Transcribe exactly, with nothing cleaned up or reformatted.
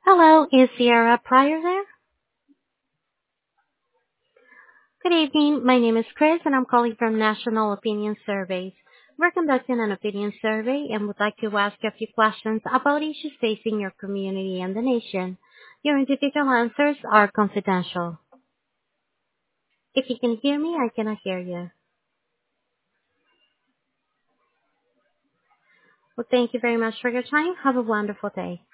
Hello, is Sierra Pryor there? Good evening. My name is Chris, and I'm calling from National Opinion Surveys. We're conducting an opinion survey and would like to ask a few questions about issues facing your community and the nation. Your individual answers are confidential. If you can hear me, I cannot hear you. Well, thank you very much for your time. Have a wonderful day.